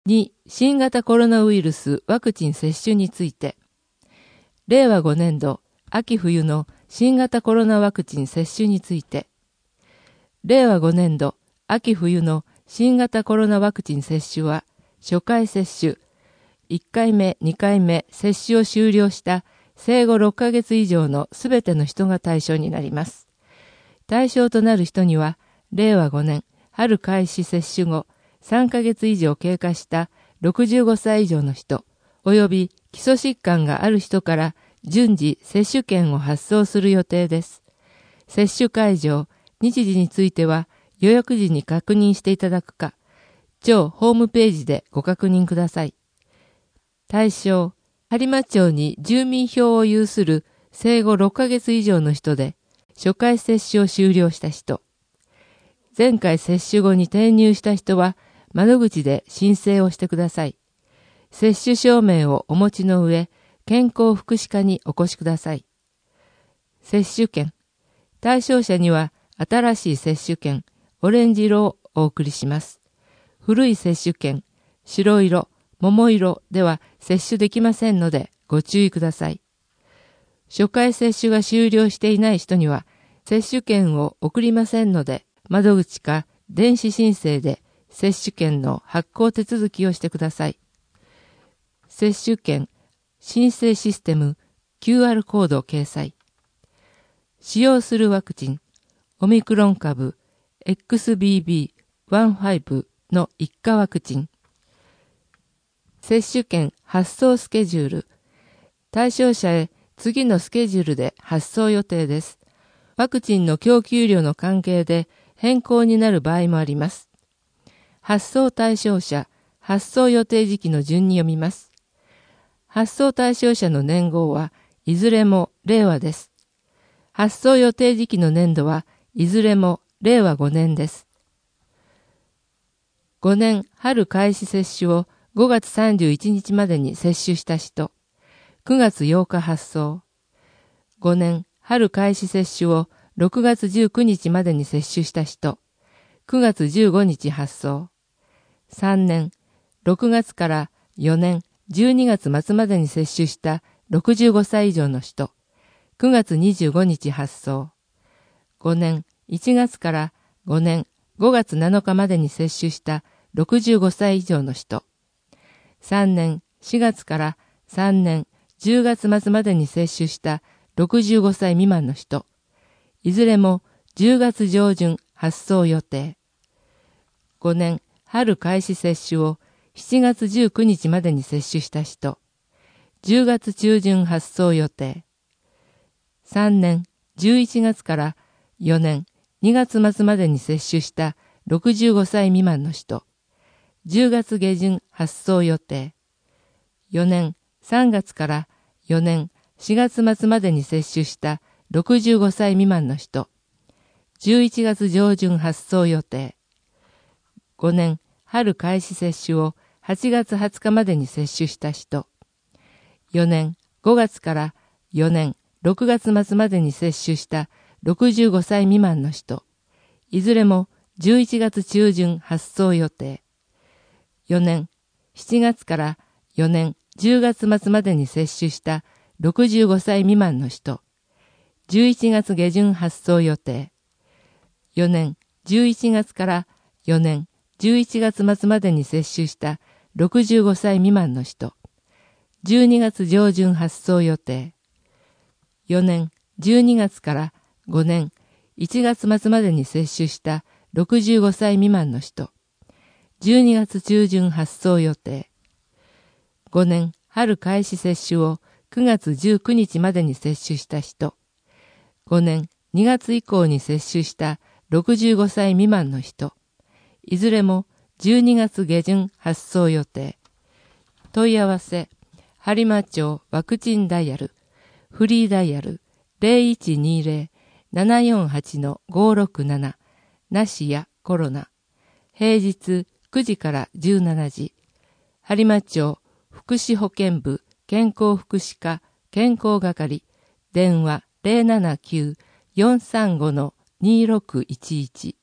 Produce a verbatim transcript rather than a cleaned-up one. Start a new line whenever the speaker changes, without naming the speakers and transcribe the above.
に、新型コロナウイルスワクチン接種について、れいわごねんど秋冬の新型コロナワクチン接種について、れいわごねんど秋冬の新型コロナワクチン接種は、初回接種、いっかいめ、にかいめ接種を終了した生後ろっかげつ以上のすべての人が対象になります。対象となる人には、れいわごねん春開始接種後、さんかげつ以上経過したろくじゅうごさい以上の人、および基礎疾患がある人から順次接種券を発送する予定です。接種会場、日時については予約時に確認していただくか、町ホームページでご確認ください。対象、播磨町に住民票を有する生後ろっかげつ以上の人で、初回接種を終了した人、前回接種後に転入した人は窓口で申請をしてください。接種証明をお持ちの上、健康福祉課にお越しください。接種券。対象者には新しい接種券、オレンジ色をお送りします。古い接種券、白色、桃色では接種できませんのでご注意ください。初回接種が終了していない人には接種券を送りませんので、窓口か電子申請で接種券の発行手続きをしてください。接種券、申請システム、キューアール コードを掲載。使用するワクチン、オミクロン株 エックスビービーじゅうご の一価ワクチン。接種券発送スケジュール。対象者へ次のスケジュールで発送予定です。ワクチンの供給量の関係で変更になる場合もあります。発送対象者、発送予定時期の順に読みます。発送対象者の年号はいずれも令和です。発送予定時期の年度はいずれもれいわごねんです。ごねん春開始接種をごがつさんじゅういちにちまでに接種した人、くがつようか発送。ごねん春開始接種をろくがつじゅうくにちまでに接種した人、くがつじゅうごにち発送。さんねん、ろくがつからよねん、じゅうにがつまつまでに接種したろくじゅうごさい以上の人、くがつにじゅうごにち発送。ごねん、いちがつからごねん、ごがつなのかまでに接種したろくじゅうごさい以上の人、さんねん、しがつからさんねん、じゅうがつまつまでに接種したろくじゅうごさい未満の人、いずれもじゅうがつじょうじゅん発送予定。ごねん春開始接種をしちがつじゅうくにちまでに接種した人、じゅうがつちゅうじゅん発送予定。さんねんじゅういちがつからよねんにがつまつまでに接種したろくじゅうごさい未満の人、じゅうがつげじゅん発送予定。よねんさんがつからよねんしがつまつまでに接種したろくじゅうごさい未満の人、じゅういちがつじょうじゅん発送予定。ごねん春開始接種をはちがつはつかまでに接種した人、よねんごがつからよねんろくがつまつまでに接種したろくじゅうごさい未満の人、いずれもじゅういちがつちゅうじゅん発送予定。よねんしちがつからよねんじゅうがつまつまでに接種したろくじゅうごさい未満の人、じゅういちがつげじゅん発送予定。よねんじゅういちがつからよねんじゅういちがつまつまでに接種したろくじゅうごさい未満の人、じゅうにがつじょうじゅん発送予定。よねんじゅうにがつからごねんいちがつまつまでに接種したろくじゅうごさい未満の人、じゅうにがつちゅうじゅん発送予定。ごねん春開始接種をくがつじゅうくにちまでに接種した人、ごねんにがつ以降に接種したろくじゅうごさい未満の人、いずれもじゅうにがつげじゅん発送予定。問い合わせ、播磨町ワクチンダイヤル、フリーダイヤル ゼロいちにゼロ ななよんはち ごろくなな、なしやコロナ。平日くじからじゅうしちじ。播磨町福祉保健部健康福祉課健康係。電話 ゼロななきゅう よんさんご にろくいちいち。